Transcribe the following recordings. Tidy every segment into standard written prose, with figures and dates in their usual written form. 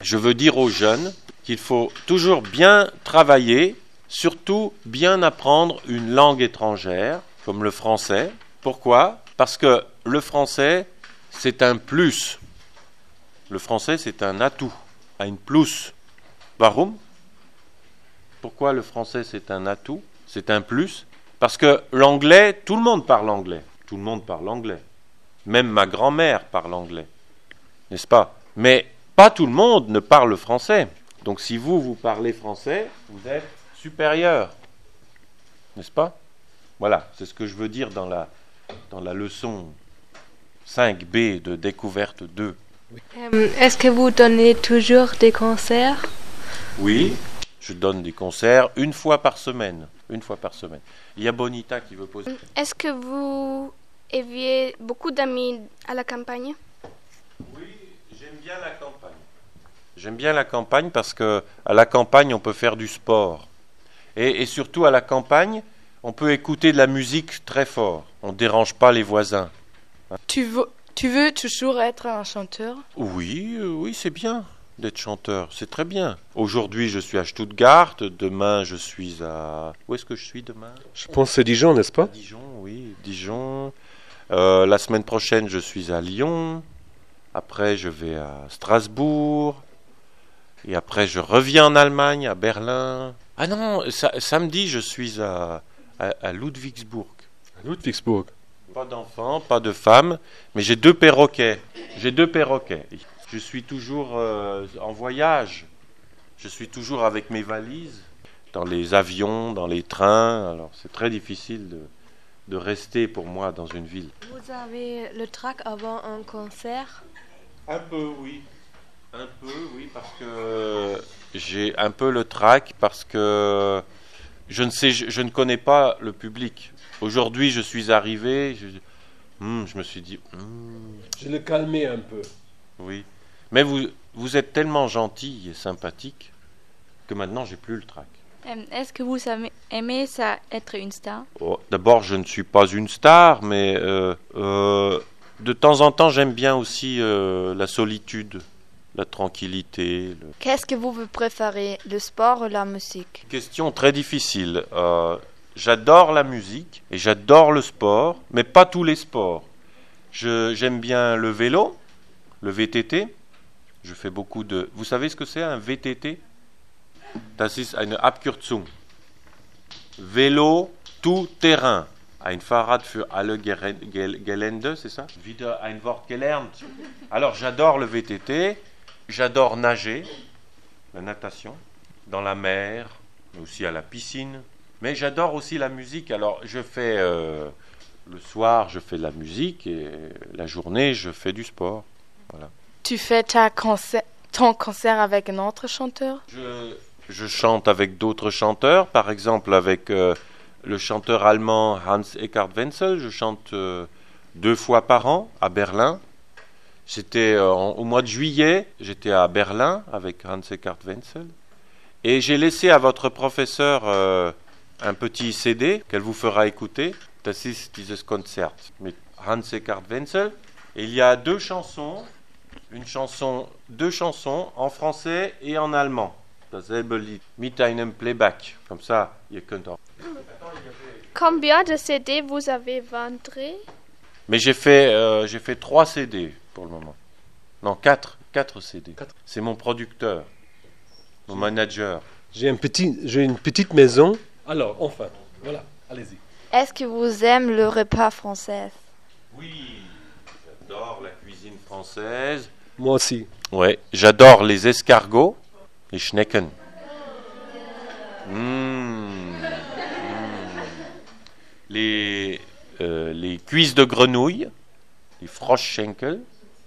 Je veux dire aux jeunes qu'il faut toujours bien travailler, surtout bien apprendre une langue étrangère, comme le français. Pourquoi ? Parce que le français, c'est un plus. Le français, c'est un atout, un plus. Warum ? Pourquoi le français, c'est un atout, c'est un plus ? Parce que l'anglais, tout le monde parle anglais. Tout le monde parle anglais. Même ma grand-mère parle anglais. N'est-ce pas ? Mais pas tout le monde ne parle français. Donc si vous parlez français, vous êtes supérieur. N'est-ce pas ? Voilà, c'est ce que je veux dire dans la leçon 5B de découverte 2. Est-ce que vous donnez toujours des concerts ? Oui, je donne des concerts une fois par semaine. Une fois par semaine. Il y a Bonita qui veut poser. Est-ce que vous aviez beaucoup d'amis à la campagne ? Oui, j'aime bien la campagne. J'aime bien la campagne parce qu'à la campagne, on peut faire du sport. Et surtout, à la campagne, on peut écouter de la musique très fort. On ne dérange pas les voisins. Tu veux toujours être un chanteur ? Oui, c'est bien d'être chanteur. C'est très bien. Aujourd'hui, je suis à Stuttgart. Demain, je suis à... Où est-ce que je suis demain ? Je pense que c'est Dijon, n'est-ce pas ? Dijon, oui, Dijon. La semaine prochaine, je suis à Lyon. Après, je vais à Strasbourg. Et après, je reviens en Allemagne, à Berlin. Ah non, samedi, je suis à Ludwigsburg. À Ludwigsburg. Pas d'enfants, pas de femmes, mais j'ai 2 perroquets. Je suis toujours en voyage. Je suis toujours avec mes valises, dans les avions, dans les trains. Alors, c'est très difficile de rester pour moi dans une ville. Vous avez le trac avant un concert ? Un peu, oui, parce que j'ai un peu le trac, parce que je ne connais pas le public. Aujourd'hui, je suis arrivé, je me suis dit... Je le calmais un peu. Oui, mais vous êtes tellement gentil et sympathique que maintenant, j'ai plus le trac. Est-ce que vous aimez ça, être une star ? D'abord, je ne suis pas une star, mais de temps en temps, j'aime bien aussi la solitude, la tranquillité. Qu'est-ce que vous préférez, le sport ou la musique ? Question très difficile. J'adore la musique et j'adore le sport, mais pas tous les sports. J'aime bien le vélo, le VTT. Je fais beaucoup de... Vous savez ce que c'est un VTT ? Das ist eine Abkürzung. Vélo tout-terrain. Ein Fahrrad für alle Gelände, c'est ça ? Wieder ein Wort gelernt. Alors, j'adore le VTT, j'adore nager, la natation, dans la mer, mais aussi à la piscine. Mais j'adore aussi la musique. Alors, je fais... le soir, je fais de la musique et la journée, je fais du sport. Voilà. Tu fais ton concert avec un autre chanteur ? Je chante avec d'autres chanteurs, par exemple avec le chanteur allemand Hans-Eckhard Wenzel. Je chante 2 fois par an à Berlin. C'était au mois de juillet, j'étais à Berlin avec Hans-Eckhard Wenzel. Et j'ai laissé à votre professeur un petit CD qu'elle vous fera écouter. Das ist dieses Konzert mit Hans-Eckhard Wenzel. Et il y a 2 chansons, 2 chansons en français et en allemand. Dasselbe Lied mit einem Playback. Comme ça, ihr könnt auch. Combien de CD vous avez vendu ? Mais j'ai fait 3 CD pour le moment. Non, 4 CD. C'est mon producteur, mon manager. J'ai une petite maison. Alors, enfin, voilà, allez-y. Est-ce que vous aimez le repas français ? Oui, j'adore la cuisine française. Moi aussi. Ouais, j'adore les escargots, les Schnecken. Les cuisses de grenouille, les Froschschenkel.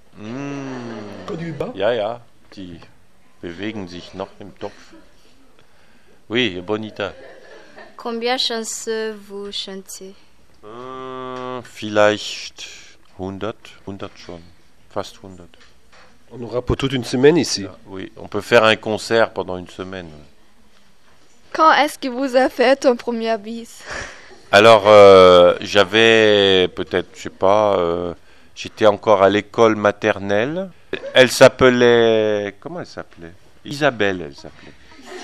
Ja, die bewegen sich noch im Topf. Oui, Bonita. Combien de chansons vous chantez ? Vielleicht 100 schon, fast 100. On aura pour toute une semaine ici. Oui, on peut faire un concert pendant une semaine. Quand est-ce que vous avez fait ton premier bis ? Alors, j'avais peut-être, je sais pas, j'étais encore à l'école maternelle. Elle s'appelait... Comment elle s'appelait? Isabelle, elle s'appelait.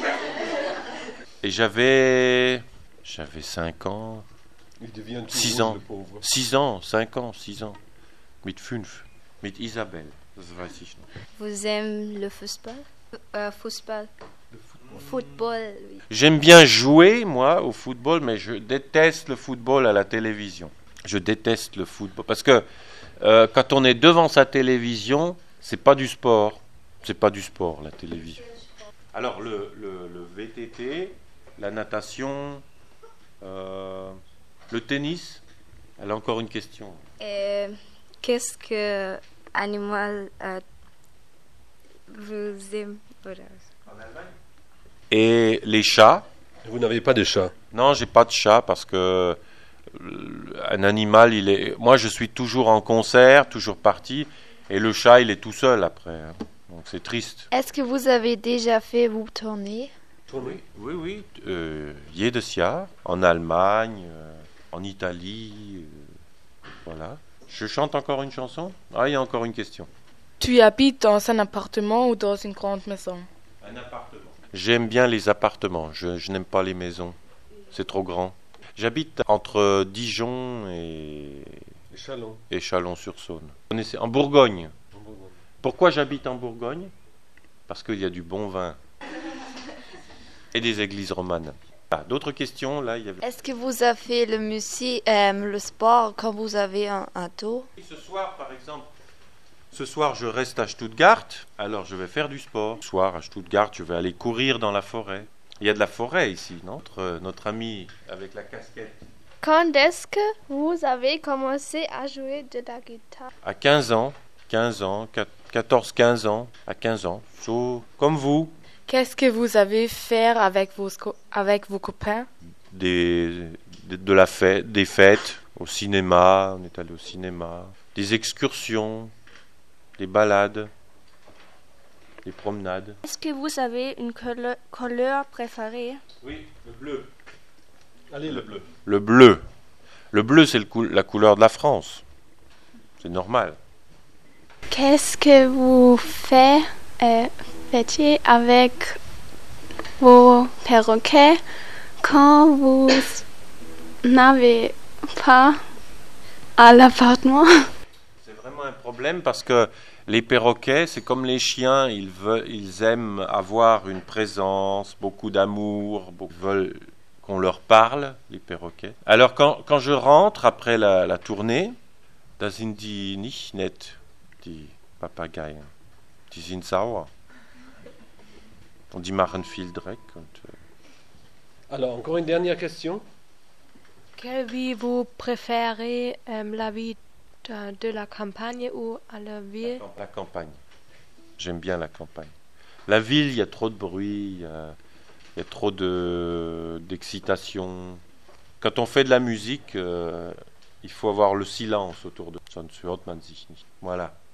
Et j'avais 5 ans. Il devient tout 6 rouge, ans. le pauvre. 6 ans, 5 ans, 6 ans. Mit 5. Mit Isabelle. Das weiß ich noch. Vous aimez le football? Football, oui. J'aime bien jouer, moi, au football, mais je déteste le football à la télévision. Je déteste le football. Parce que quand on est devant sa télévision, c'est pas du sport. C'est pas du sport, la télévision. Alors, le VTT, la natation, le tennis. Elle a encore une question. Qu'est-ce que animal vous aimez? Et les chats. Vous n'avez pas de chat. Non, j'ai pas de chat parce que un animal, il est. Moi, je suis toujours en concert, toujours parti, et le chat, il est tout seul après. Hein. Donc c'est triste. Est-ce que vous avez déjà fait vos tournées? Oui. Jedes Jahr, en Allemagne, en Italie, voilà. Je chante encore une chanson. Ah, il y a encore une question. Tu habites dans un appartement ou dans une grande maison? Un appartement. J'aime bien les appartements. Je n'aime pas les maisons. C'est trop grand. J'habite entre Dijon et Chalon-sur-Saône. En Bourgogne. Pourquoi j'habite en Bourgogne? Parce qu'il y a du bon vin. Et des églises romanes. Ah, d'autres questions là, il y avait... Est-ce que vous avez fait le sport quand vous avez un tour? Ce soir, par exemple, je reste à Stuttgart, alors je vais faire du sport. Ce soir, à Stuttgart, je vais aller courir dans la forêt. Il y a de la forêt ici, non? Notre ami avec la casquette. Quand est-ce que vous avez commencé à jouer de la guitare? À 15 ans, 14-15 ans, à 15 ans, comme vous. Qu'est-ce que vous avez fait avec vos copains? Des fêtes au cinéma, on est allé au cinéma, des excursions, des balades, des promenades. Est-ce que vous avez une couleur préférée? Oui, le bleu. Allez, le bleu. Le bleu. Le bleu, c'est la couleur de la France. C'est normal. Qu'est-ce que vous faites avec vos perroquets quand vous n'avez pas à l'appartement? C'est vraiment un problème parce que les perroquets, c'est comme les chiens, ils aiment avoir une présence, beaucoup d'amour, ils veulent qu'on leur parle, les perroquets. Alors quand je rentre après la tournée, da sind die nicht nett, die Papageien. Die sind sauer. Und die machen viel Dreck. Alors, encore une dernière question. Quelle vie vous préférez, la vie de la campagne ou à la ville? La campagne. J'aime bien la campagne. La ville, il y a trop de bruit, il y a trop d'excitation. Quand on fait de la musique, il faut avoir le silence autour de. Sonst hört man sich nicht. Voilà.